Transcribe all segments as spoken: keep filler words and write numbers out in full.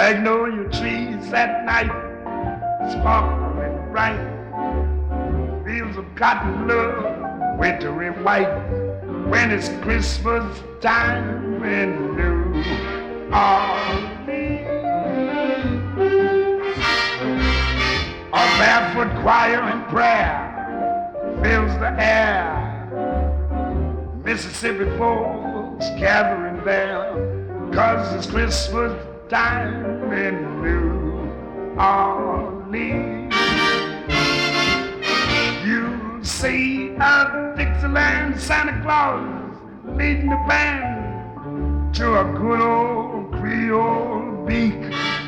Magnolia trees at night sparkle and bright. Fields of cotton love, wintry white. When it's Christmas time in New Orleans, a barefoot choir and prayer fills the air. Mississippi folks gathering there, 'cause it's Christmas time in New Orleans. You see a Dixieland Santa Claus leading the band to a good old Creole beak.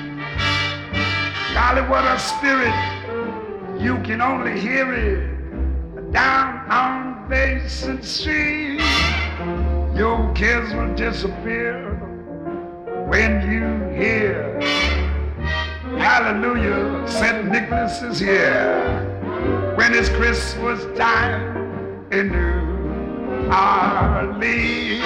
Golly, what a spirit, you can only hear it down on Basin Street. Your kids will disappear when you hear hallelujah, Saint Nicholas is here. When it's Christmas time in New Orleans.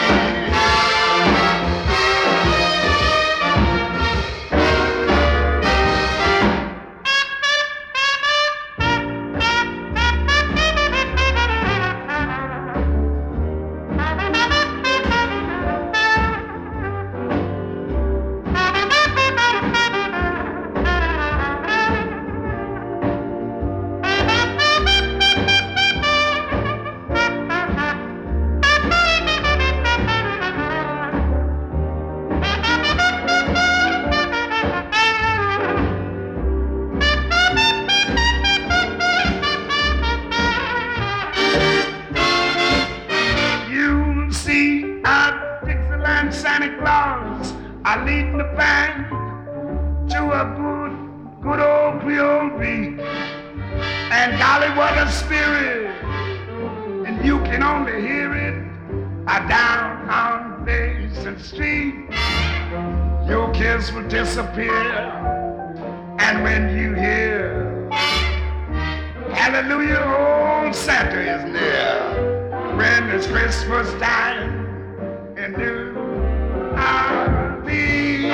Santa Claus are leading the band to a good, good old Creole beat. And golly, what a spirit, and you can only hear it uh, down on Basin Street. Your kids will disappear, and when you hear hallelujah, old Santa is near. When it's Christmas time in New Orleans.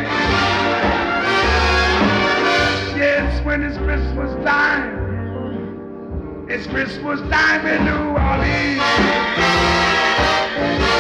Yes, when it's Christmas time, it's Christmas time in New Orleans.